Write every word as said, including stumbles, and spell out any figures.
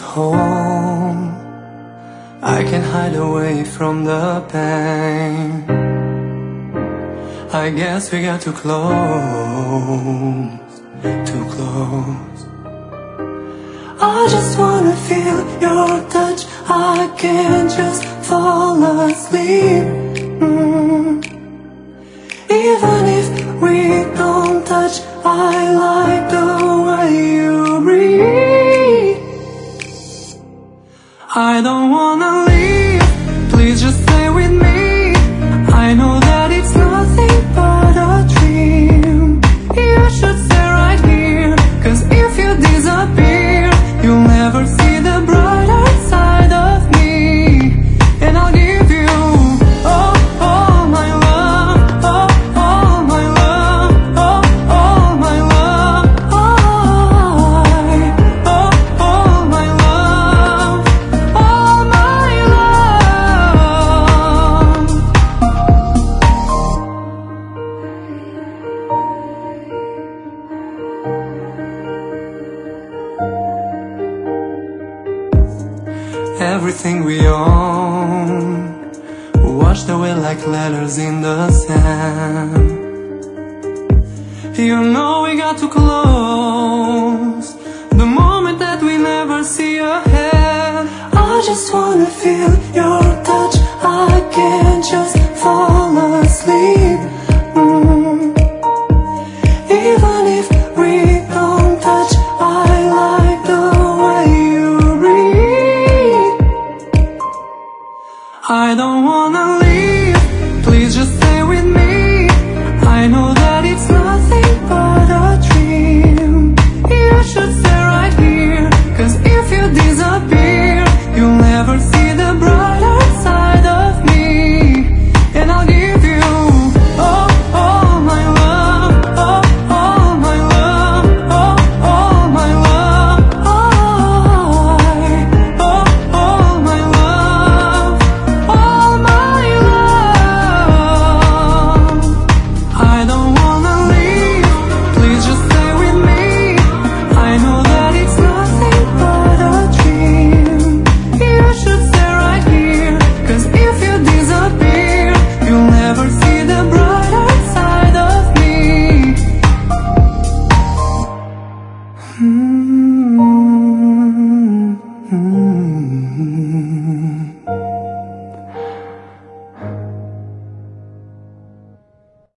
home, I can hide away from the pain. I guess we got too close, too close. I just wanna feel your touch, I can't just fall asleep. mm. Even if we don't touch, I like the way you breathe. I don't wanna leave, please just stay with me. I know that it's nothing but a dream. You should stay right here, 'cause if you disappear, you'll never see the brighter side of me. And I'll give you all, all my love, all, all my love, all, all my love, all, all, all my love, all my love. Everything we own washed away like letters in the sand. You know we got too close, the moment that we never see ahead. I just wanna feel your touch, I can't just fall asleep. mm. Even if we don't touch, I like the way you breathe. I don't wanna leave, please just stay with me. I know that it's nothing but a dream. You should stay right here, 'cause if you disappear, you'll never see the brighter side of me. And I'll give you all, all my love, all, all my love, all, all my love, all, all, all my love, all my love. I don't wanna leave, please just stay with me. I know that it's nothing but a dream. You should stay right here, 'cause if you disappear, you'll never see the brighter side of me. Hmm.